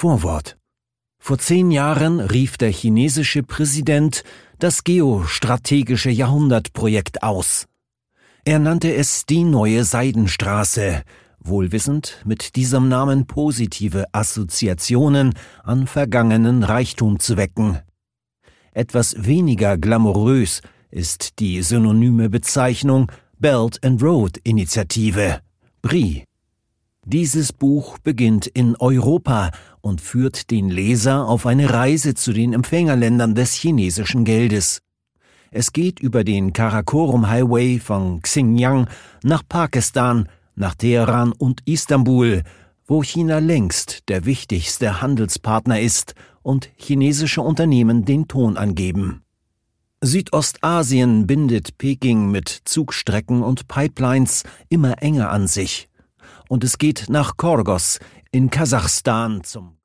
Vorwort. Vor 10 Jahren rief der chinesische Präsident das geostrategische Jahrhundertprojekt aus. Er nannte es die neue Seidenstraße, wohl wissend, mit diesem Namen positive Assoziationen an vergangenen Reichtum zu wecken. Etwas weniger glamourös ist die synonyme Bezeichnung Belt and Road Initiative, BRI. Dieses Buch beginnt in Europa und führt den Leser auf eine Reise zu den Empfängerländern des chinesischen Geldes. Es geht über den Karakorum Highway von Xinjiang nach Pakistan, nach Teheran und Istanbul, wo China längst der wichtigste Handelspartner ist und chinesische Unternehmen den Ton angeben. Südostasien bindet Peking mit Zugstrecken und Pipelines immer enger an sich. Und es geht nach Chorgos in Kasachstan zum